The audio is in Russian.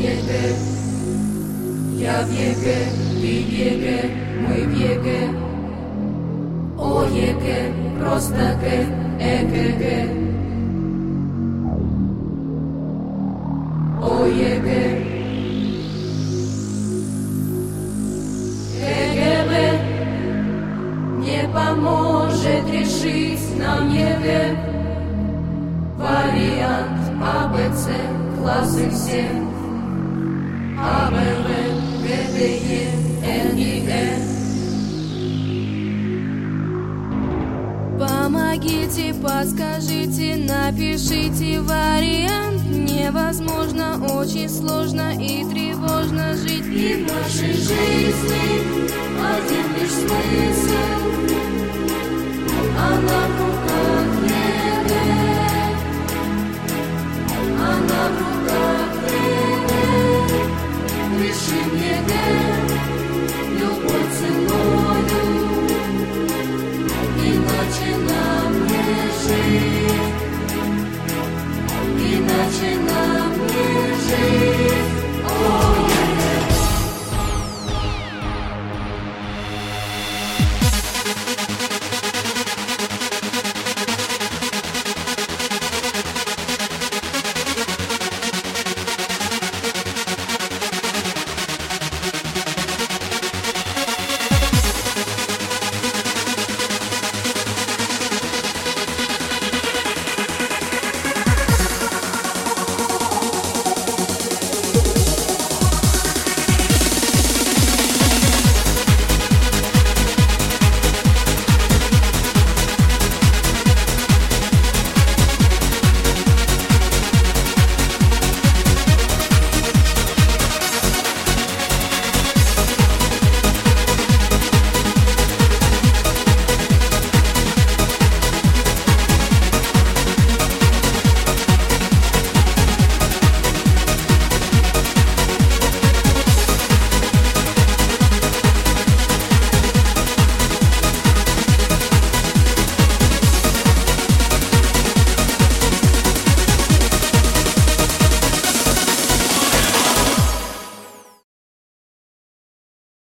ЕГЭ. Я в ЕГЭ, ты в ЕГЭ, мы в ЕГЭ. О ЕГЭ, просто Г, ЭГЭ. О ЕГЭ. КГБ не поможет решить нам ЕГЭ. Вариант АБЦ, классы все. АБВ, ГДЕ, НИЭ. Помогите, подскажите, напишите вариант. Невозможно, очень сложно и тревожно жить. И в нашей жизни один лишь смысл, а нам